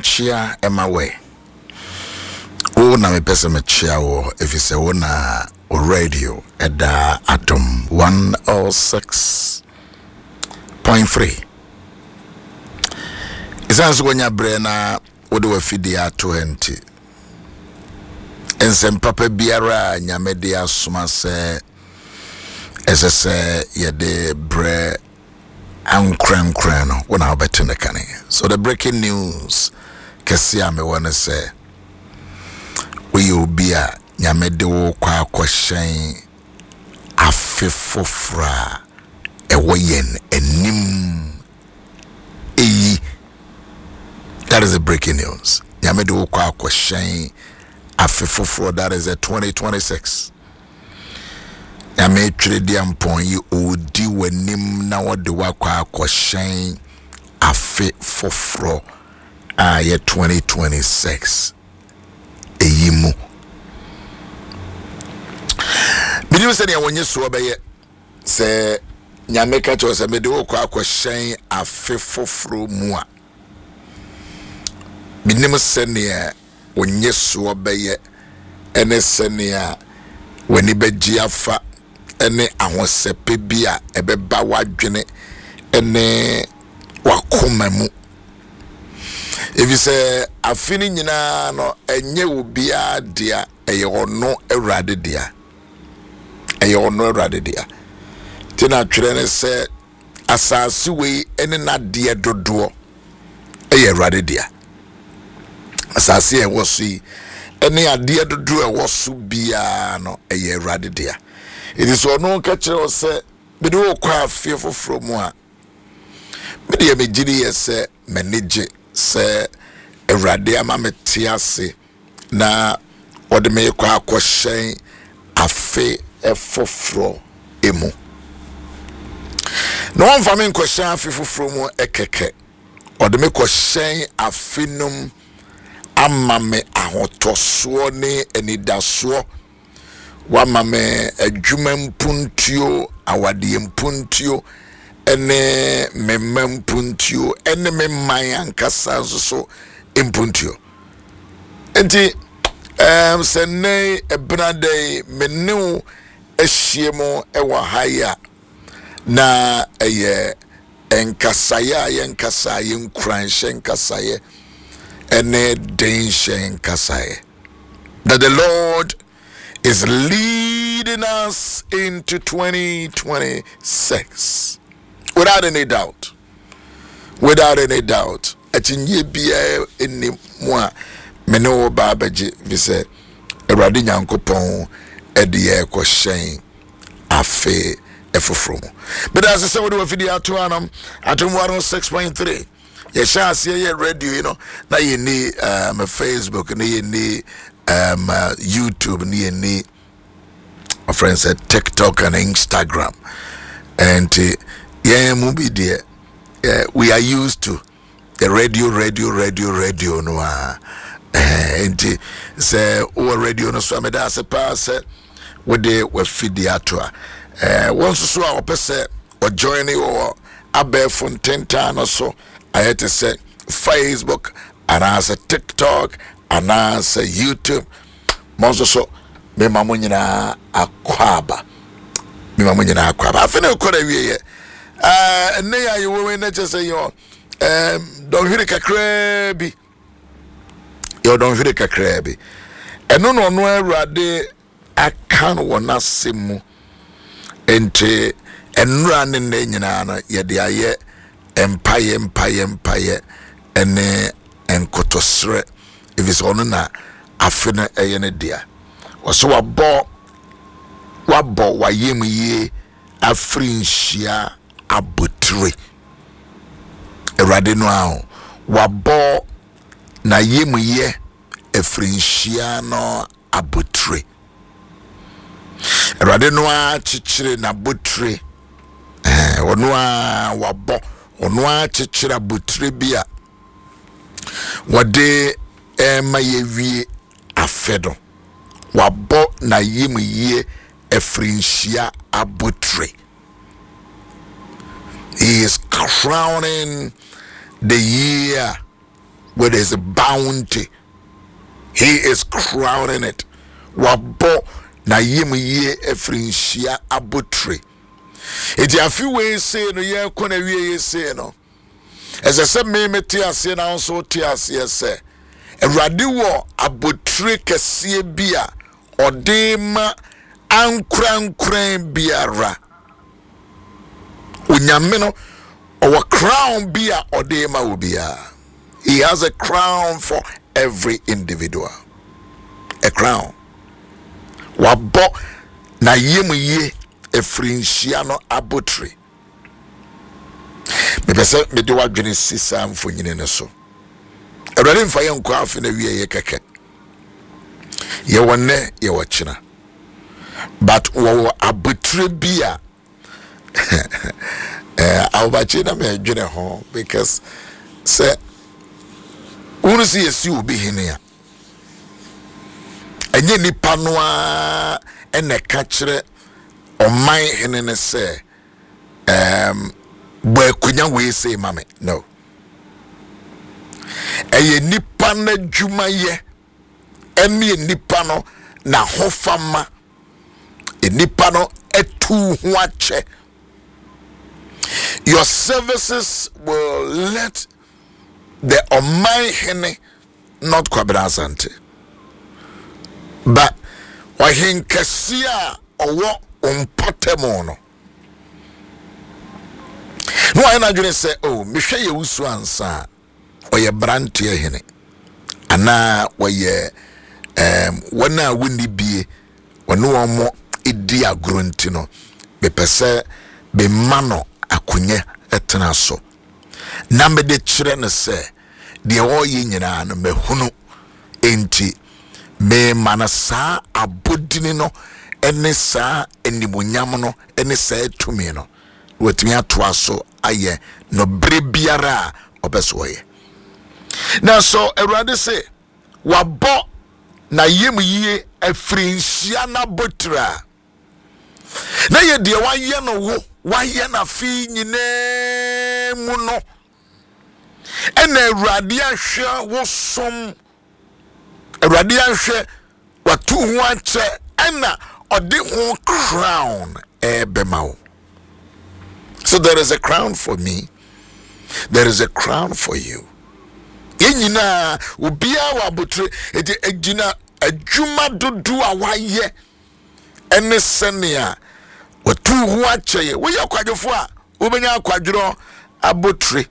chia emawe. O na me pese me chia wo if you say wo na o radio eda atom 106.3. Isanso gonya bre na wo de wafidi a 20. Ensem papa biara nyame de asoma se esese ye de bre ankran no wona obetene kane. So the breaking news kesia me wanna say we obia nyame de wo kwa akwhyen afefofra ewoyen enim eyi. That is the breaking news. Nyame de wo kwa akwhyen afefofra, that is a 2026. Nyame twere dia mpon yi odi wanim na wo de wo kwa akwhyen afefofra a ye 2026 eyimu. Bidu se ne wonye so obeye se nyame ka cho se me de wo kwa akwhyen afefofra mu a binim se ne wonye so obeye ene se ne wani beji afa ene ahosepe bia ebeba wadwene ene wakoma mu. If you say afini nyina no enye obia dia eye ono awrade dia eye ono awrade dia tina twere ne se asase we ene na dia dodo eye awrade dia asase e wosi ene ade dodo e woso bia no eye awrade dia. It is ono ka kire se be de okwa afie foforo mu a me de me giri yese manage se awrade ama metiase na ode me kwa akwhyen afe efoforo emu. No one famine kwhyen afe foforo mu ekeke ode me kwhyen afenum ama me ahotoso ne enidaso wa mame adwuma mpuntuo awade mpuntuo ene memem puntuo ene memman ankasa so impuntuo enti sene ebnade menu ehyiemo ewa haya na eye enkasaya yenkasaya nkranhye nkasaya ene denshe nkasaya that the Lord is leading us into 2026 without any doubt. Without any doubt. Atinye bia eni mo mene wo ba baje vi se Awurade Nyankopɔn e de ye kwhyen afe efoforo mu. But as I said, we fidi ato anam atom 106.3. Ye sha ase ye radio, you know, na ye ni my Facebook, na ye ni YouTube, na ye ni my friends said TikTok and Instagram. And yeah, movie dear. We are used to the radio no and say o radio no so ameda se pass we de we feed the atua once so our person or joining or abe fonten no so I had to say Facebook and as a TikTok and as a YouTube most so me mamu nyina akwaba I feel ko da wie ne ya you we na just say yo don't hit kakra bi yo don't hit kakra bi eno no no Awurade aka no wona semu ente enura ne nyina na ye de aye empaye ene enkotosre if it's on na afena eye ne dia wo wabo wayem ye afrinhia abotre Awurade no a wabo na yem ye afrinhia no abotre Awurade no a chichire na abotre ono a wabo ono a chichire abotre bia wode ma ye wie afedo wabo na yem ye afrinhia abotre. He is crowning the year with his bounty. He is crowning it. Wabo na yem ye efrinshia abotri. Iti afi we say no ye kona wie say no. As I said me te ase na so te ase say. Ewrade wo abotri kese bia odema ankran biara. Unyame no our crown bia odema ubia. He has a crown for every individual. A crown. Wabo na yemu ye efrinshia abotri. Me pese me de wadwene sisa mfonyine ne so. Ewrade mfa ye nkwa afi na wie ye keke. Ye wonne ye wachina. But wo abotri bia Albachina me dwene ho because say unu si yesi obi hene enye nipa no a ene ka kire oman hene ne se boy kunya we say mame no eye nipa na dwuma ye ene nipa no na hofama nipa no etu ho ache. Your services will let the Almighty not Kwabra but wahin kasia owo umpatemono. No, I not say, oh, Misha ye usu ansa or ye brantie hene. Ana wa ye wana windy be or no more idia gruntino be pese be mano akunye etena so. Na me de kire ne se de o ye nyina no mehunu enti me manasa abodini no ene sa enibonyam no ene sa etumi no wetumi atoa so aye no bre biara obeso ye. Na so Ewrade se wabo na yem yie afrinhia na botra na ye de waye no wo waye na fi nyine mu no ena Ewrade ahwe wo som Ewrade ahwe watu ho ache ena ode ho crown bemao. So there is a crown for me, there is a crown for you. Yenyina ubia wa botre ejina adwuma dodo a waye ene senia watu ho ache we yakwadwofo a obenya akwadworo abotre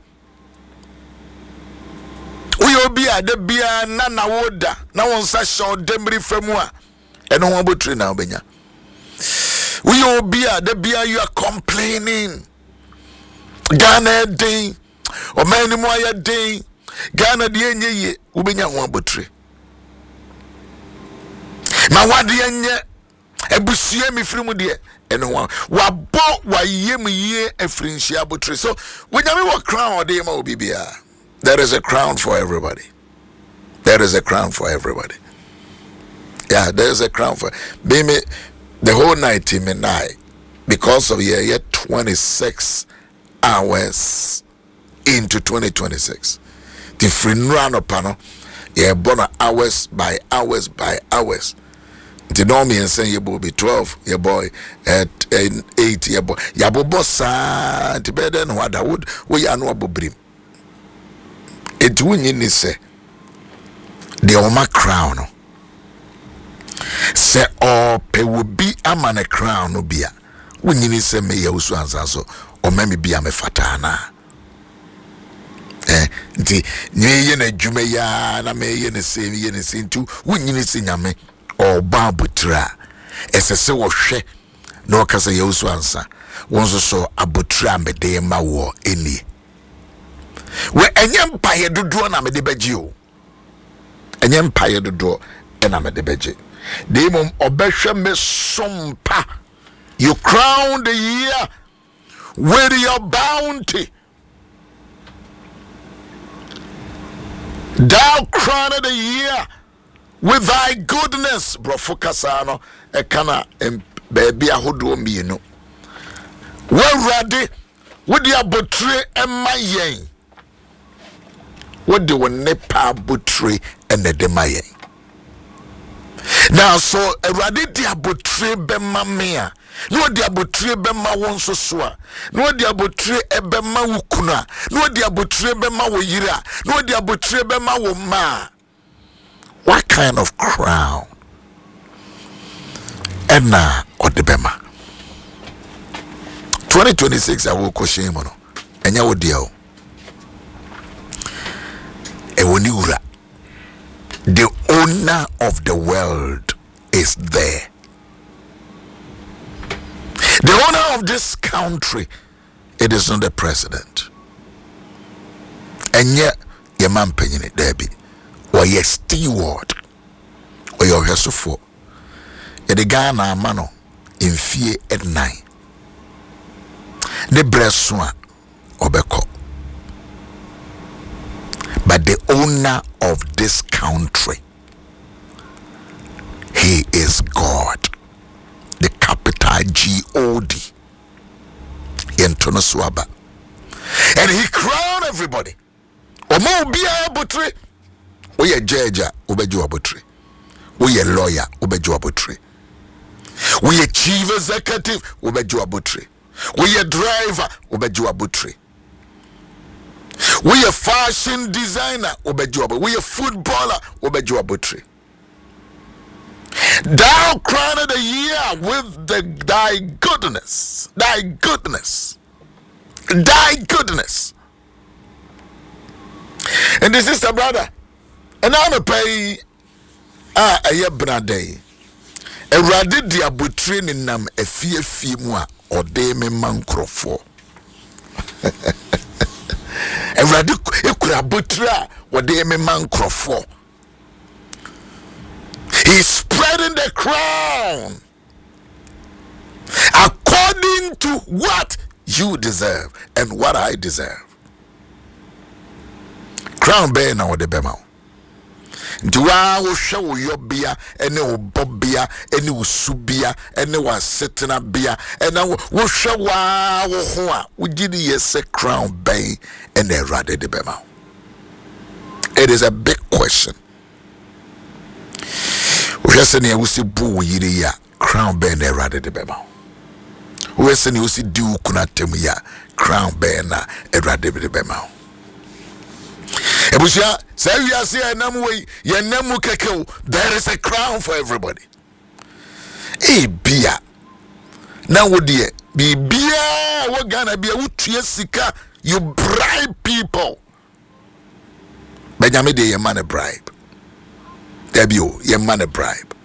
we obi a de bia na woda na wonsa show demri famu a ene ho abotre na obenya we obi a de bia you are complaining Ghana day o many more day Ghana de enye ubenya ho abotre na wade enye ebusie mi firimu de ene ho wabo wayem ye afrinhia abotre. So when you wa crown de ma obibia, there is a crown for everybody. There is a crown for everybody. Yeah, there is a crown for me the whole night in midnight because of year 26 hours into 2026. The free run up panel, yeah, born hours by hours by hours. The normie and say you will be 12, your boy at 8, your boy. Yabo bossa, the bed and what I would, we are no brim. It wouldn't say the Oma crown. Say, oh, pe will be a man a crown, no beer. When you say me, you so or maybe be a me fatana. The nye na dwuma ya na me ye ne same ye ne sentu wunyi ne sinyame o babutra esese wo hwe na o kasa ye usu ansa wonso so abutra mede ma wo eni we enye mpaye dodo na mede baji o enye mpaye dodo na mede baji de mom obehwe me sompa. You crown the year with your bounty. Thou crowned the year with thy goodness. Bro, focus on a kana baby a hodo mienu. Well ready with your buttrey and my yen. what do one nepa butri and the demaye. Now so Erade dia butri bema mea. No dia butri bema wonso soa. No dia butri ebema wukuna. No dia butri bema wo yira. No dia butri bema wo ma. What kind of crown? Ena odebema. 2026 I will question mono. Enya wo dia o. Ewoniura. The owner of the world is there. The owner of this country, it is not the president. And yet, your man paying it, Debbie, or your steward, or your hesofo. The Ghana mano in fear at night. The breastwa obeko. But the owner of this country, he is God. The capital G-O-D. Yentono Swaba. And he crowned everybody. Omo biya butri. Oye judge ubeju abutri. Oye lawyer ubeju abutri. Oye chief executive ubeju abutri. Oye driver ubeju abutri. We a fashion designer, obejoba. We a footballer, obejoba butri. Thou crowned the year with thy goodness, thy goodness, thy goodness. And this is the brother. And I'm a pay a year brother. A radid dia butri ni nam a fear moi or de me mancrofo. Erade ekura butra wode me mancrofo. He's spreading the crown according to what you deserve and what I deserve. Crown be na wode bema. Ntiwa wo hwe wo yobia ene wo bobia ene wo subia ene wa setena bia ene wo hwe wa wo ho a wo gidi yes crown bay ene rade de bema. It is a big question. We just say we see bu yiri ya crown bay ene rade de bema. We say we see du kuna temu ya crown bay na rade de bema. Ebusia, say we are saying there is a crown for everybody. Hey, Bia. Now, what dear? Be Bia, what gonna be a Utriasika? You bribe people. Benjamin, your man a bribe. Debut, your man a bribe.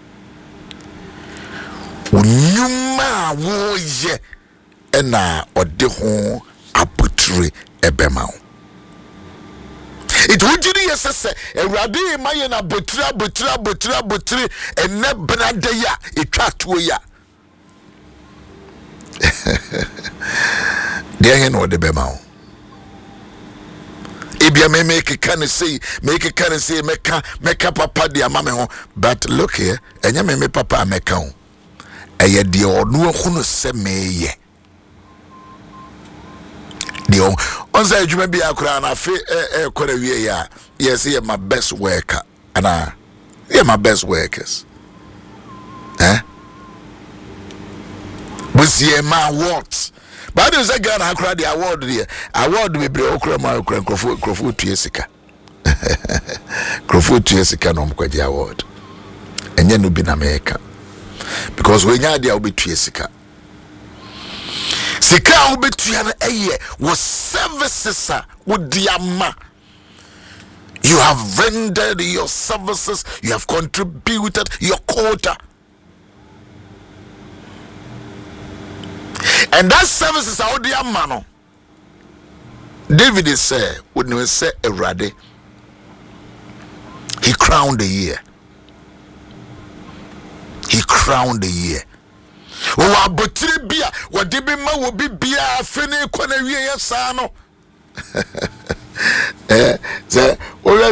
Unyuma wo ye ena odeho abutri ebemao. It would be yes, a radi mayana butri, and ne bradeya, it chatwaya. There no the bemao. Ibia may make a can say, make up papa dia mamma. But look here, and you may papa make on. A ye dear or no who say me ye. Dio onza adwuma bi akura na fe ekore wie ya yes ye my best worker and yeah my best workers was ye my awards but is a gun akura the award there award we bre okura ma okura krofo tuesika krofo tuesika no mkwaji award enye no bi na America because we nya dia obi tuesika Sika ubetuya eye was services with diama. You have rendered your services, you have contributed your quota. And that services are diamano. David is say, when we say Erade, he crowned the year. He crowned the year. Wa botire bia wode be ma wo bibia afene kwana wie yesa no ze o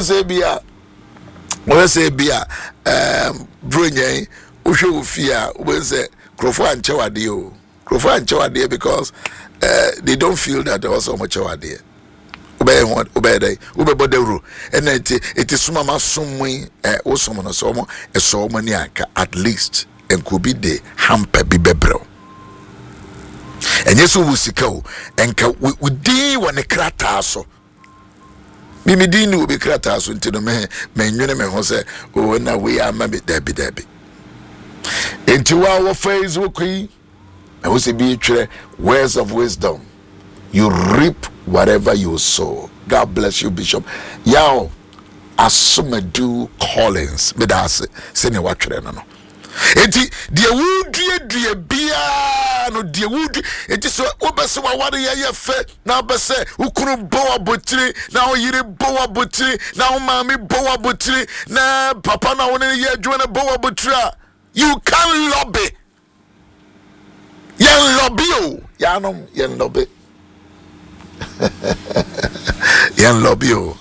se bia bronyen o hwe ofia o se krofo anche wade because they don't feel that there was so much wade obey what obey day ube boderu and it is sumama sumwe osomo somo esomo ni anka at least and could be the hamper be bebro and yes we sika o enka we din wa ne krata so mi din ni obi krata so ntino me nwene me ho se o na we ama be dabi enti wa Facebook yi I will say be words of wisdom. You reap whatever you sow. God bless you, Bishop. Yao Asumedu Collins. Bedase sene wachre no. Enti die wudie bia no die wudi enti so obese wa wade ye fe na obese ukuru bo abotire na oyire bo abotire na o maami bo abotire na papa na woni ye adwo na bo abotire. You can lobby. Yen lobby o. Yanom yen lobby. Yen lobby o.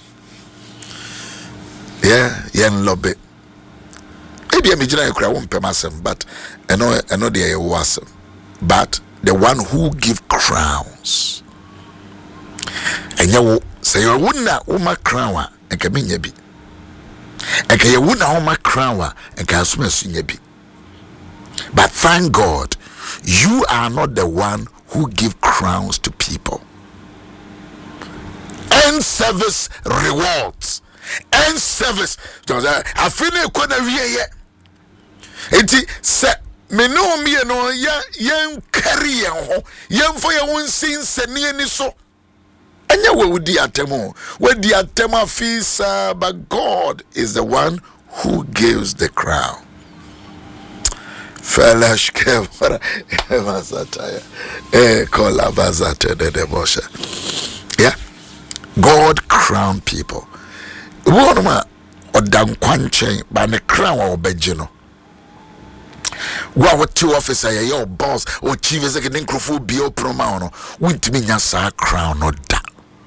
Yeah, yen lobby. Maybe I'm going to won't pay myself, but I know they are awesome. But the one who give crowns. And you say you wouldn't uma crown and can mean be. And can you wouldn't uma crown and can swim be. But thank God, you are not the one who give crowns to people. And service rewards. And service. I feel like enti se me no me no yen carry yen ho yen fo ye won sin sene ni so anya we wudi atemo we di atemo afisa, but God is the one who gives the crown. Felash kevara evasataya kola bazate de debosha. Yeah, God crown people. Wonoma odam kwanchen ba ne crown obejino. What two officer your boss or chief executive crofo bio promo won't mean your crown or that.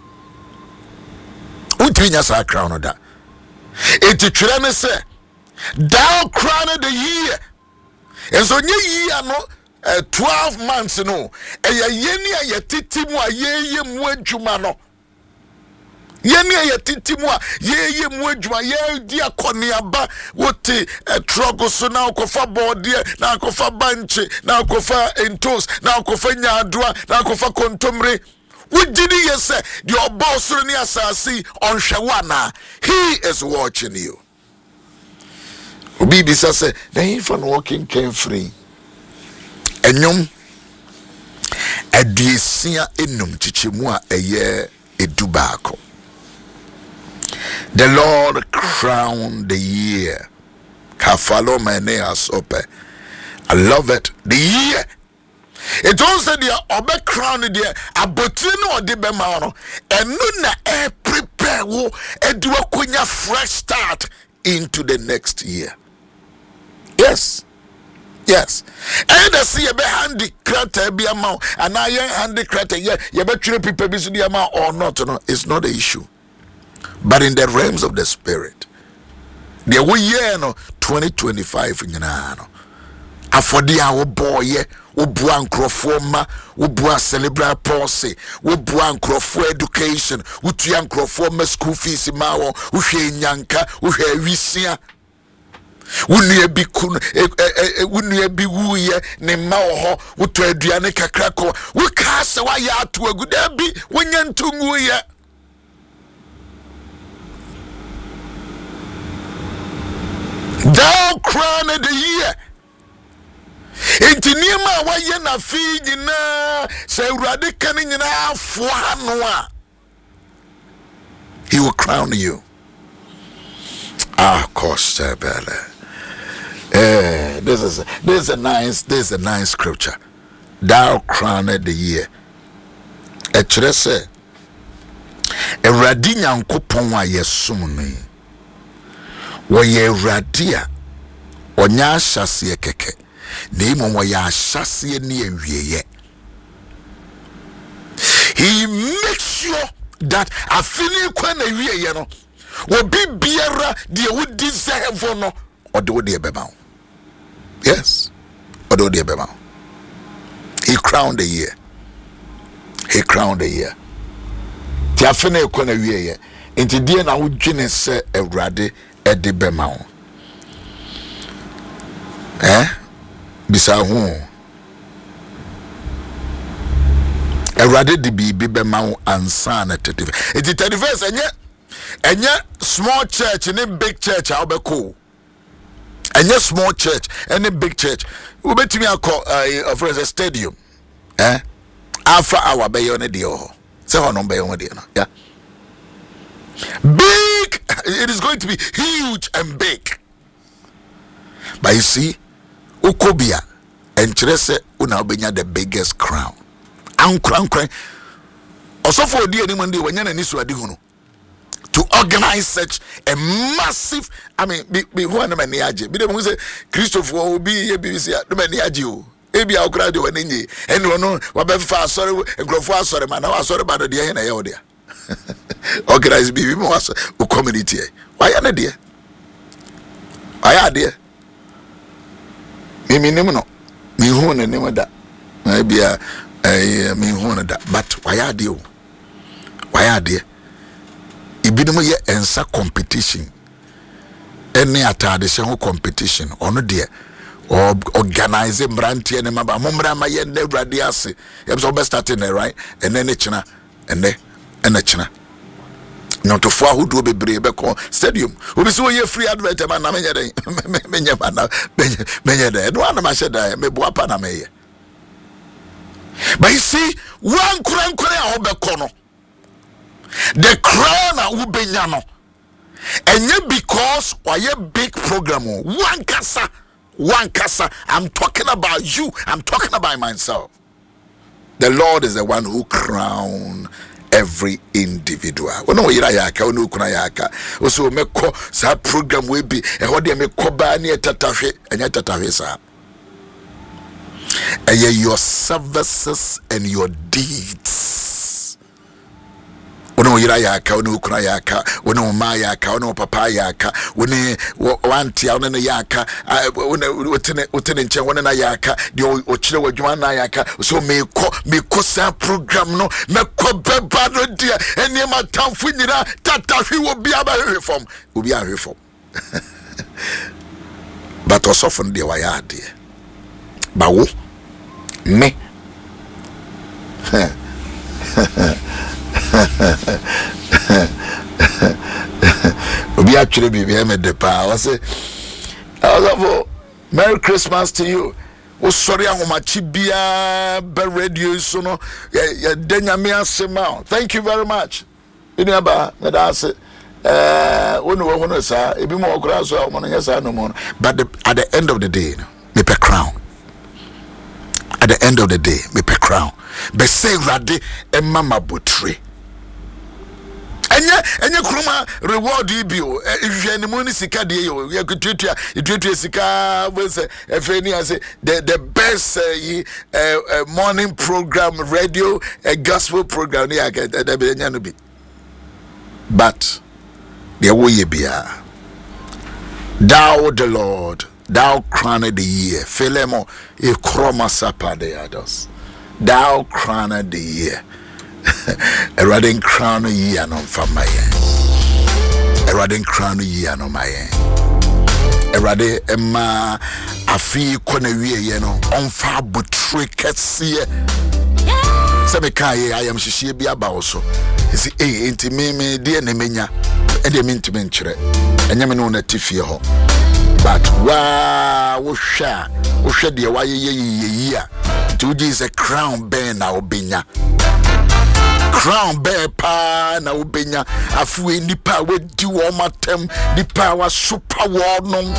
Won't mean your crown or that. It's a trend say thou crown of the year. And so year no 12 months no a yeni a titimu a ye mwejumano. Yeni ya titimwa ye mwejuma ye dia koniaba wote trogo so na okofa bordie na okofa banche na okofa entos na okofa nyadua na okofa kontomre wudini yese the obosoro ni asasi onhwewana. He is watching you. Obi bisa say the infant walking came free enyum adiesia enum chichemu a eye edubako. The Lord crowned the year. Kafalo mene asope. I love it. The year. It also the obe crown the abotino or the bemano. And nuna prepare wo edwa kunya fresh start into the next year. Yes. Yes. And I see a be handicraft be amount and I handicraft ye be three people be the amount or not. No, it's not the issue. But in the realms of the spirit, there we year no 2025 in no. Afodi our boy ubua nkrofoma ubua celebrate policy ubua nkrofo education utua nkrofoma school fees mawo uhwe nyanka uhwe wisia wunua bi kun wunua bi wuye ne mawo ho uto aduane kakrako wuka se wa ya to aguda bi wonya ntungu ye. Thou crown of the year. Enti niema wa ye na fi nyina se urade kan nyina afo hano a he will crown you. Costa bele. This is a nice scripture. Thou crown of the year. Ekyere se Ewurade Nyankopon a yesum ni. Woye radia onya ahyase keke na imo woye ahyase ne awieye. He makes sure that afini kwa na awieye no obi biara de wo deserve no ode wo de beba. Yes, ode wo de beba. He crowned the year. He crowned the year. ti afene ekɔ na wie ye enti die na wo dwene se Awurade ede bema wo bisa ho Awurade de bibi bema wo ansa na 31 enti 31 enye small church ni big church a obeko enye small church any big church we betimi akọ for a stadium alpha hour be yon de ho se ho no be yon de no yeah big, it is going to be huge and big. But you see ukobia and chrese una obenya the biggest crown ankran also for the anyone day when yana ni so ade hu no to organize such a massive, I mean, be one of many aje. Be the say Christopher will be a BBC, no many aje. Ebi a crowd when any no what fast sorry, a grofo sorry, man. I was sorry about the day and I order. Organize be more community. Why are they? Why are they? Me no. Me who and name that. Maybe me who that. But why are they? Why are they? Ibinum ye ensa competition any atadeshe competition ono de or organize mbrantie ne maba momra ma ye na Awurade ase ye so be starting right and then china and china not to for who do bebre be ko stadium obi so ye free advert man na menye den menye den no na ma sheda me bo apa na me ye. But you see one kurankure a obeko no the crown a ubenya no enye because why big program one kasa I'm talking about you, I'm talking about myself. The Lord is the one who crown every individual. Ono yira yaka ono kuna yaka oso meko sa program we be e ho de meko ba na tatahwe enya tatahwe sa your services and your deeds. Ono yira yaka ono kuna yaka ono ma yaka ono papa yaka one wanti ono ne yaka wotene nche wona na yaka de o kire wadwuma na yaka so meko sa program no meko beba no dia ene matamfo nyira tatahwe wo bia ba reform obi a reform but osofo de wa ya de ba wo me obi actually be me de pa I say Merry Christmas to you. O sorry ahomachi bia be radio so no ya denya me asema. Thank you very much. Ini aba me da say wonu wo no sa ebi mo okura so mo no yesa no mo. But at the end of the day me pe crown. At the end of the day me pe crown. Be say Awurade emma botre. Enye kruma reward ibio ehwe ne mo ni sika de yo ye kututua sika we say efeni ase the best morning program radio gospel program ya get da be nya no bi but the way bia thou the Lord thou crowned the year felemo e kroma sapa de others thou crowned the year. A riding crown a year no from my end. A riding crown a year no my end. A riding Emma a fee conaria yeno on far but trick at sea. Sabekai, I am she be about so. Is it ain't me, dear Nemenia, and they mean to venture and Yaman on a tiffy ho. But wow, Usha dear, why ye to is a crown bear now binya. Crown bear pa na ubenya afu nipa we di wo matem nipa wa super war no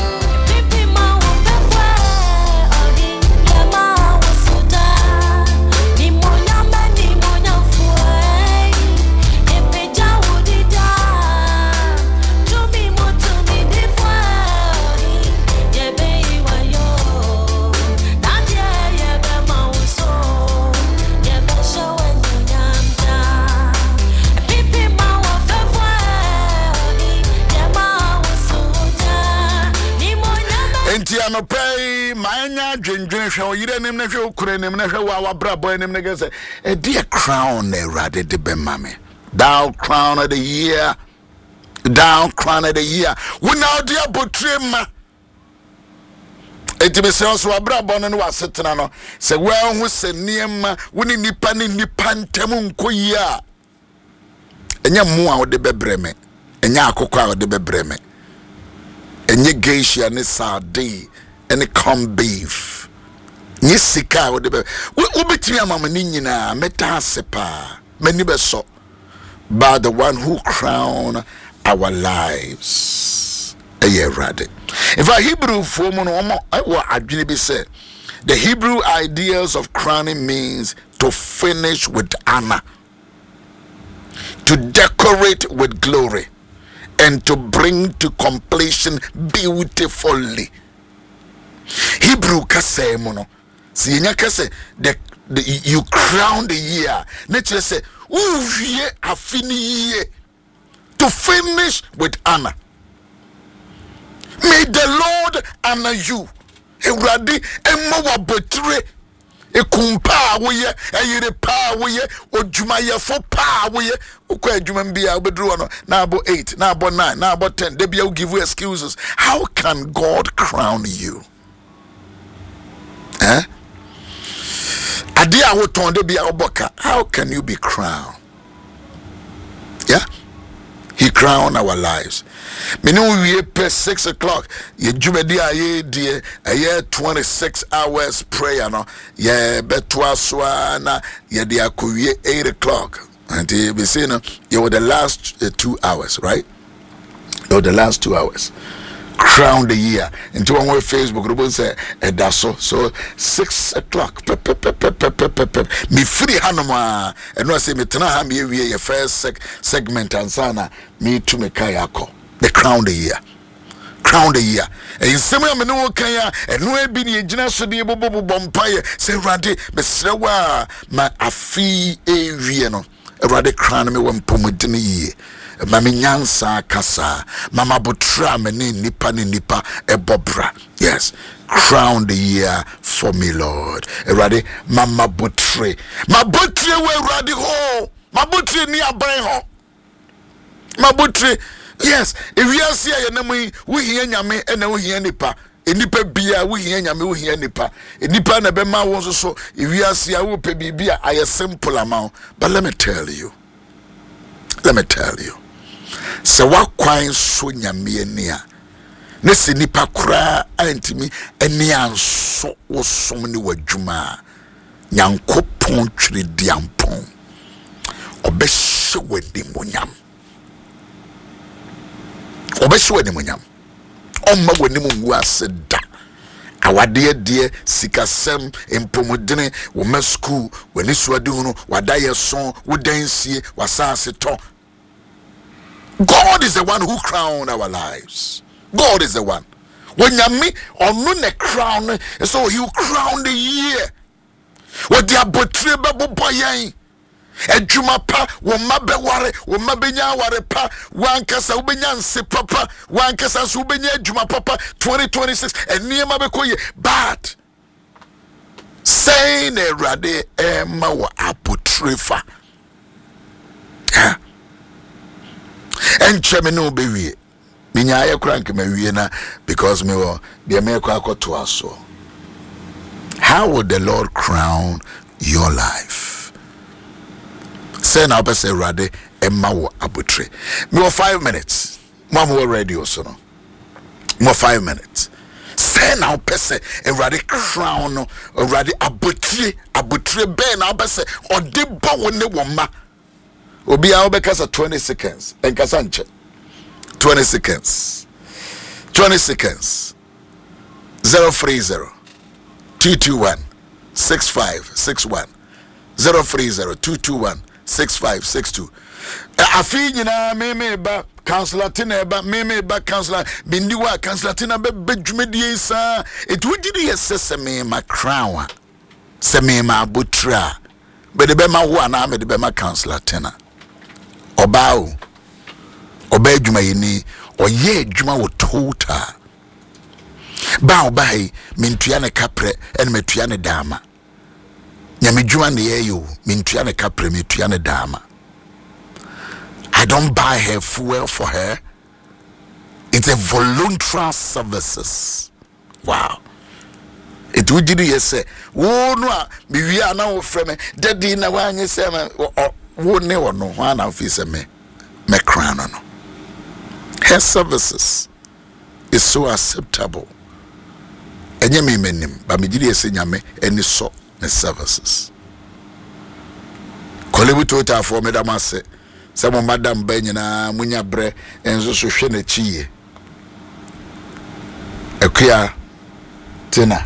no pay manya dwendwen hwe oyire nem na hwe okure nem na hwe wa brabo nem na gese e dear crown na Awurade de be mame Thou crown of the year. Thou crown of the year. We now dear Botrema. It be so abra bono no wasetena no. Se well who se niema woni nipa ni nipantemu nkoyia. Enya mu a wo de bebreme. Enya akokwa a wo de bebreme. Enye geisha ne sade ene corn beef. Nye sika wo de be. Wo betimi amama ni nyina meta sepa. Mani be so. By the one who crown our lives. Rade. If a Hebrew woman say the Hebrew ideas of crowning means to finish with honor, to decorate with glory, and to bring to completion beautifully. Hebrew kase mono. Si yenya kase you crown the year. Nature say ye afini ye to finish with honor. May the Lord honor you. Ewurade emma wa botre ekumpa wo ye eyire pa wo ye odwumayefo pa wo ye ukwa adwuma bia obedru no na abo 8 na abo 9 na abo 10 they be will give you excuses. How can God crown you? Ade a wo ton de bia oboka. How can you be crowned? Yeah, He crowned our lives. Menu we pay 6 o'clock. Ye jumedi aye die aye 26 hours prayer no. Ye betwa swana ye dia kuye 8 o'clock. And you be saying you were the last 2 hours, right? You were the last 2 hours. Crown the year. Into one way Facebook group say edaso. So 6 o'clock. Me free hanoma. And no say me tena ha me ye first segment and sana me to me kayako. The crown the year. Crown the year. And in some way, no kaya, and no be the generous of the bobo bompire. Say, Randy, Messewa, my afi aviano. A radi crown me one pomodini. Mammy Nyansa Kasa, Mama Botra, Meni Nipa Nipa, a Bobra. Yes, crown the year for me, Lord. A radi, Mama Botre. My Botre will radi ho. My Botre near brain ho. My Botre. Yes, if we are seeing enemy, we hear nyame and we hear nipa. Nipa bia we hear nyame, we hear nipa. Nipa na bema was so. If we are seeing we pay bia, I a simple amount. But let me tell you. Se what kwine so nyame ania. Ne se nipa kura antimi ani anso wo som ni wadwuma. Nyankopon twiri diampon. Obehye wadi monyam. Obesho ni munyam omma wani mu ngu aseda awade de sikasem empomodene wo ma school wani suade hunu wadaye son wodansie wasase to. God is the one who crowned our lives. God is the one. When yami onu ne crown so he will crown the year. What the abotre bebo yan Ejuma pa womabe ware womabenya ware pa wankasa ubenya nse papa wankasa so ubenya ejuma papa 2026 eniema bekoye but saying erade ema wa apotrefa encheme no bewie minya aye krank mawie na because me wo de me kwa akoto aso. How would the Lord crown your life? Say now, but say Rade Emma wo abutre. Me 5 minutes. Mama radio so no. More 5 minutes. Say now, pese Rade crown no. Rade abutre be now pese odiba wone woma. Obi a obekasa 20 seconds. Enkasa nche. 20 seconds. 20 seconds. 030 221 6561 030 221 6562. Afi nyina me ba counselor tina ba me ba counselor bindiwa counselor tina be dwumedie sa etwudi yesese me ma crown se me ma butra be de be ma ho ana me de be ma counselor tina oba adwuma yini oye adwuma wo total ba obai mintua ne kapre en metua ne dama nyame dwuma ne yeyo mintua ne kapre metua ne dama I don't buy her fuel for her. It's a voluntary services. Wow. It would do you say, "Oh no, we are now from daddy na one you say, oh never no one of his me crown no." Her services is so acceptable. And you mean him, but me did you say nyame any so the services. Kolebu tota for me da say, some madam Benina munya bre and so shene chie. Ekuya tina.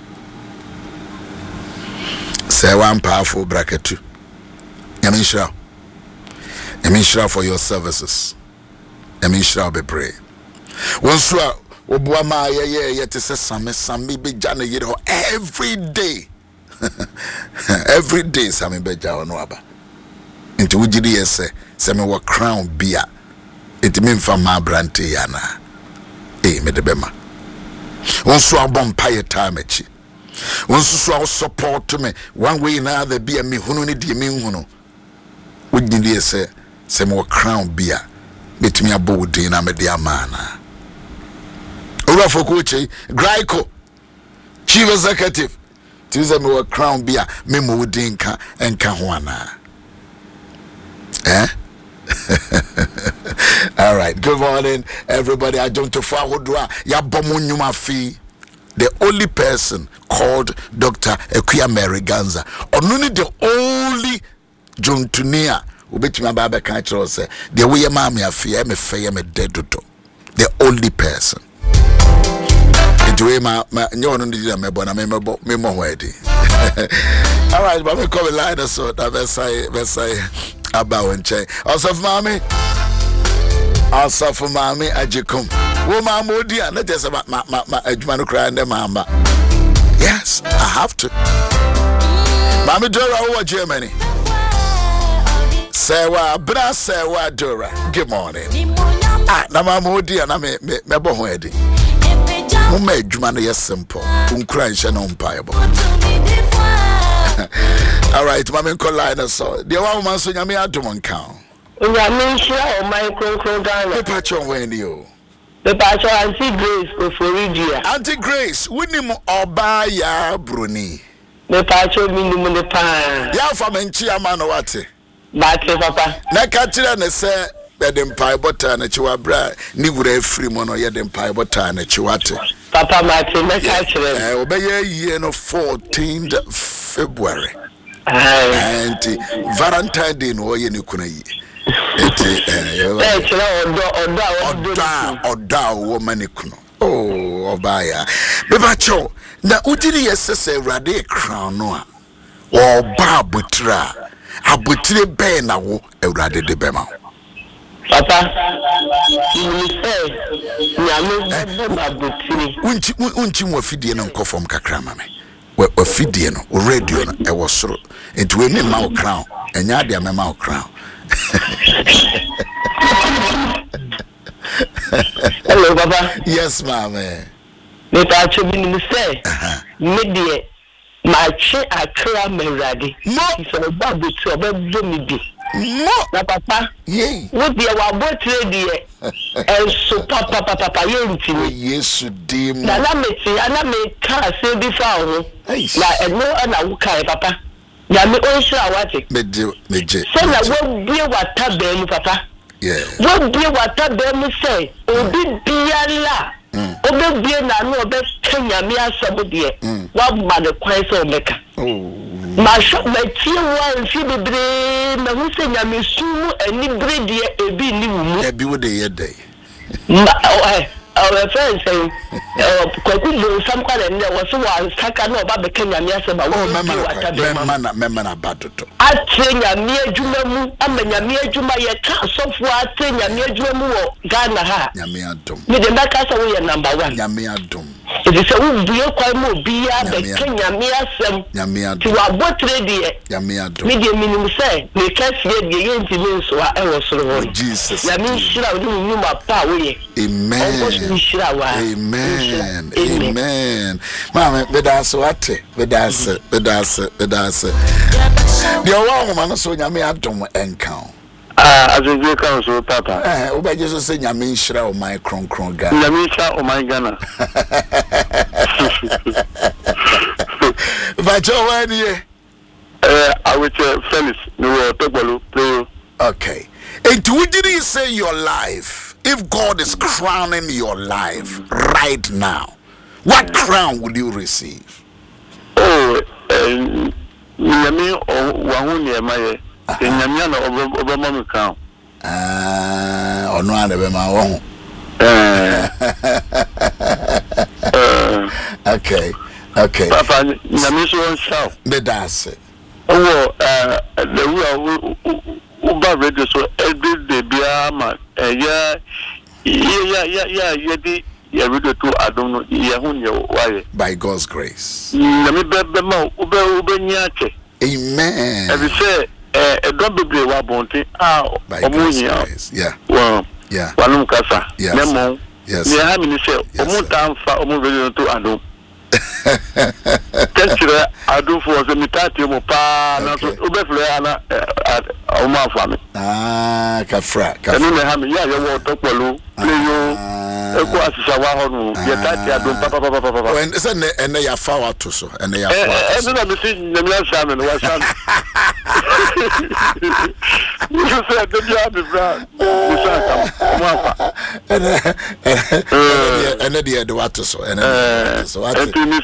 Say one powerful bracket too. Yamishra for your services. Yamishra be pray. Once you are Obuama yet is a sami be jana yero every day. Every day sami be jana waba. Into ujidi yese sami wa crown beer. It mean for ma brante yana. Me de bema. Once you are bumpire time echi. Once you support me one way now the beer me hunu ni di me hunu. Ujidi yese sami wa crown beer. Met me a body na me dia mana. Urafo Koche, Graiko, Chief Executive, Tuesday me wa crown beer, me mo dinka and Kahuana. All right, good morning, everybody. I don't to Fahudra, ya bomunyuma fi. The only person called Dr. Ekuya Meriganza, or none the only John Tunia, who bet my baba can't say, the way your mammy fear me fair me dead to. The only person. Way my no me bona me wedding. All right, but me call a line so that Versailles about and check. Also for mommy ajikum. Wo mama dia na just ma adwuma cry and mama. Yes, I have to. Mommy Dora over Germany. Sewa bra sewa Dora. Good morning. Na mama dia na me bo wedding. Mama adwuma no yes simple. Unkra nche no mpaibo. All right, mama call line so. The one man so nyame adom nkan. Nyame hia o my konkron Ghana. Me patcho wen you. Me patcho Auntie Grace Oforidia. Auntie Grace, winim oba ya bruni. Me patcho minimum ne pa. Ya fa menchi ama no wate. Bate papa. Na ka kire ne se the mpaibo ta na chiwa bra ni wura afri mo no ye the mpaibo ta na chiwate. Papa Martin, me ka kire. Obeye year no 14th February. And Valentine Day no ye ni kuna yi. Oda woman kuno. Oh, obaya. Bebacho, na udiri yesese rade crown no a. Oba abutira. Abutire be na wo ewrade de bema. Papa, you say, nyame abutire. Unchi mo fidie no nkofom kakra mame. We fidie no, radio no e wo soro. Enti we me ma crown. Enya de me ma crown. Hello, Papa. Yes, ma'am. Me pacho bi ni say. Me de ma che akra merade. No. So ba butu obedo mi bi. No. Na papa. Yey. Wo de wa botre de e so papa ye ntini. Yesu dim. Na meti ana me ka se bi fa ho. Na eno na wo kai papa. Ya me o shira wate. Meje. So na wo bie wata be mu papa. Yeah. Wo bie wata be mu say obi biala. Obe bie na no obe kanya me asabo de. Wa ma de kwan so meka. Oh. Ma sho me tie wa nfi bebre na hu se nya me sumu ani bre de ebi ni wumu. Ebi wo de ye day. Our friends say, Kwaku, some kind of there was one second about the Kenya Miasaba. Oh, Mamma Batuto. I train a mere Jumamu, I mean, a mere Juma, your class of what train a mere Jumamu, Ghana ha. Yamiadum. With the Macas away number one. Yamiadum. It is a real quite more beer, the Kenya Miasam, Yamiadum. to our boat ready. Yamiadum. Medium minimum say, we can't see the engine so I was so Jesus. Yamin Shira, you my power. Amen. Amen. Amen. Mama, bedas what? Bedas. The one woman so yami adom encounter. as a good council, Papa. Oba just say nyame nhyira o my kronkron ga. Nyame nhyira o my Ghana. Vajo when ye? I will Felix, no Togbalo, play. Okay. And would you say your life, if God is crowning your life right now, what crown will you receive? Oh, Nyame o wahuni emaye. Nyame na obama me crown. Ono ade be ma wo. Okay. Papa, Nyame so on show. The dance. Oh, the Uber radio so every day bia ma yeah radio to adom no ye hun ye why by God's grace. Nyame be ma ube nyache. Amen. Every say don't be brave abonte by God's grace. Yeah. Wow. Yeah. Wanum kasa. Nemo. Yes. Me ha mi say omu tamfa omu radio to adom. Kechire adu for se mitati mo pa na so obefle ana o ma fa me kafra enu me ha me ya wo tokpolu pleyo eko asisa wa ho no ye tati adu papa when say ene ya fa wa to so ene ya fa enu na me si na me sa me no wa sa you say the dia be bra you say come mo afa ene dia de wa to so ene so what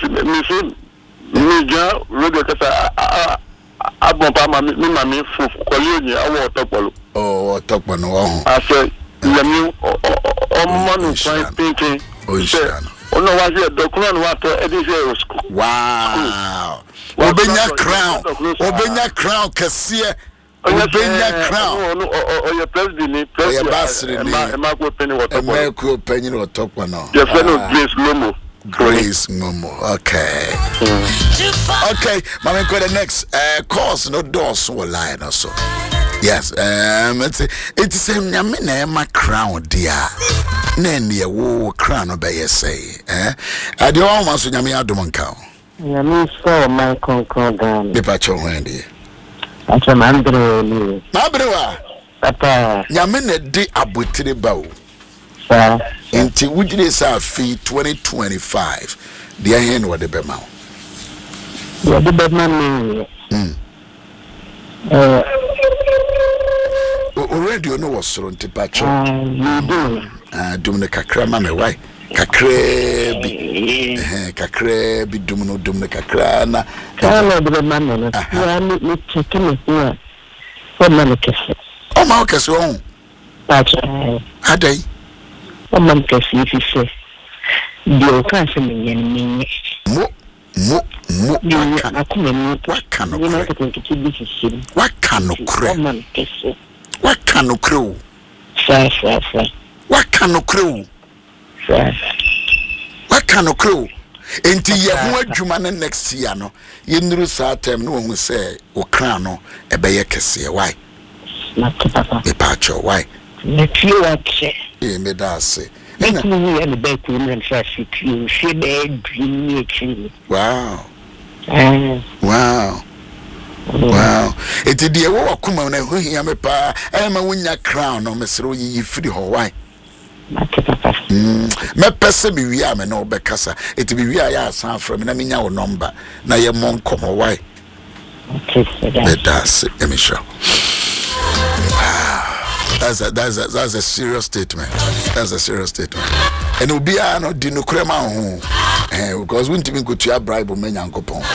Mija radio kasa abon pa ma mi ma mi fu kole ni awo tokpolo tokpolo wo ase yemi o mo nu fine painting ono wa je dokument wa to edise school wow obenya crown kese obenya crown o your president ni ma ko penny wo tokpolo je fe no Grace Momo. Okay. Okay, Mama, go the next course no doors will line also. Yes, it's a my crown, dear. Nanny a war crown obey say. I do almost Yami Adumanka. Yami saw my concord. The patch of Wendy. That's a mandro. Mabrewa. Papa. Yamine de abutiri bow. Until we did say fee 2025. The end what the bema. Yeah, the bema. Already you know what's so on Tipacho. You do. Kakra mame why? Kakre bi dumno kakra na. Kala the bema. Ya me chekini here. For manifest. Oh my okese on. Pacho. Adai. Mam kasi say dio kan se menye mo akuma mo wakano kre na ko kiti bi sisi wakano kre mam kasi wakano kre sa wakano kre wakano kre enti ye ho adwuma ne next year no ye nuru sa time no hu say o kran no ebe ye kese why na papa e pacho why na ti wache me da say na me and the back room and she be dream actually wow eti de wo akoma na hu hia me pa e ma wonya crown no mesro yi free ho why me pese bi wi am na obekasa eti bi wi ya asan from na menya wo number na ye mon komo why that's me sure. That's a serious statement. That's a serious statement. And will be no dino crema home. Because we didn't go to your bribe or men uncle pong.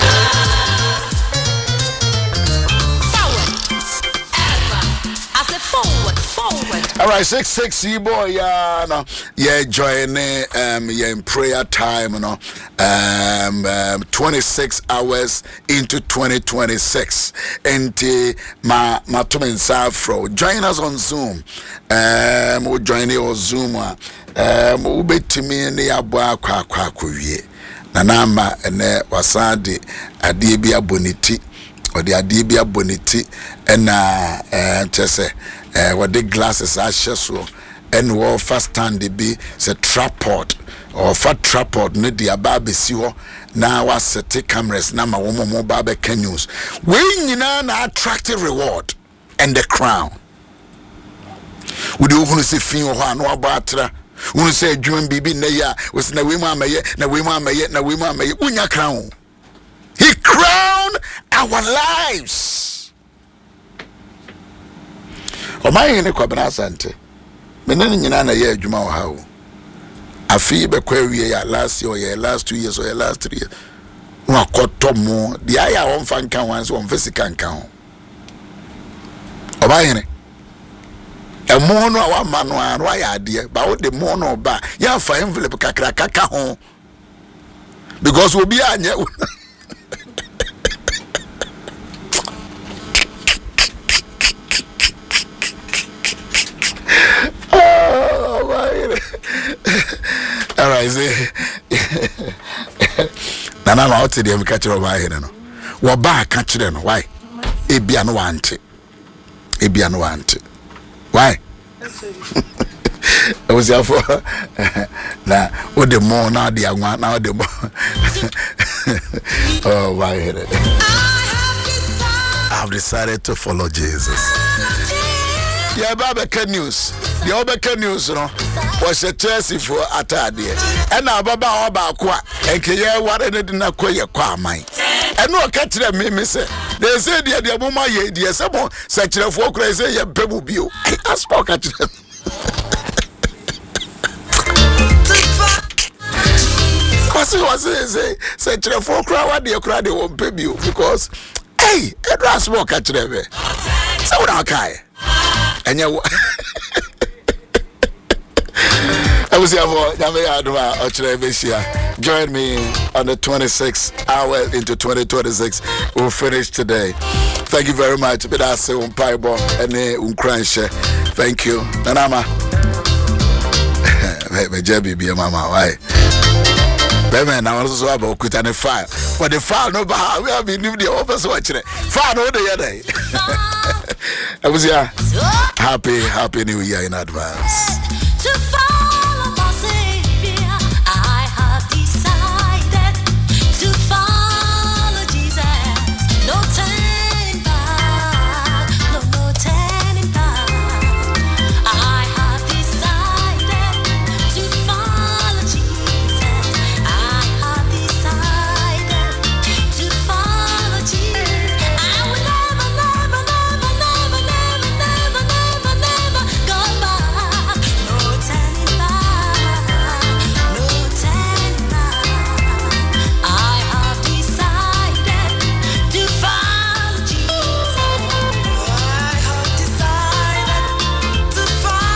All right, 6 boy, yeah, no, yeah, join yeah, in prayer time, you know, 26 hours into 2026, and my tumen safro. Join us on Zoom, we join you on Zoom, we bet to me in the abwa kwa kuye, nanama ene wasadi adibia boniti. Or the adibia boniti and chese what the glasses are so and war first stand be say tripod or fat tripod no dia baby siwo na wa set cameras na ma wo mo babe news we nyina na attractive reward and the crown Would you want to see Fino no Batra? Who say June Bibi Naya was na women may na women may na women may unya crown. He crowned our lives. O my in a Kwabena Sante. Meaning in a year, Juma how. I feel be query last year, or last 2 years, or last 3 years. One quarter more. The eye won't find count once, one physical count. O my in it. A mono wa manu an why idea but the mono ba ya fa envelope kakra kaka ho because we be anya oh my all right say nana ma oti dem catch ro ba here no wo ba catch no why e bia no wante why? I was here for now. What the more now the one now the more. Oh my head! I've decided to follow Jesus. Yeah, Babaka news. The Obeka news, you know, was a Chelsea for Atadia. And now Baba Obaqua and Kaya what I didn't acquire qua mine. And no catch them, me say. They say the woman, dear, someone such a folk crazy, a pebble view. I spoke at them. Because it was such a folk crowd, what they cried, they won't pay you because, hey, it was smoke at them. So, what I and you. I was here for join me on the 26th hour into 2026. We'll finish today. Thank you very much. Thank you. Nanama. Mama, why? Baby, now also about quitting the file. But the file no bar. We have been the office watching it. File no the other day. I was here. Happy New Year in advance.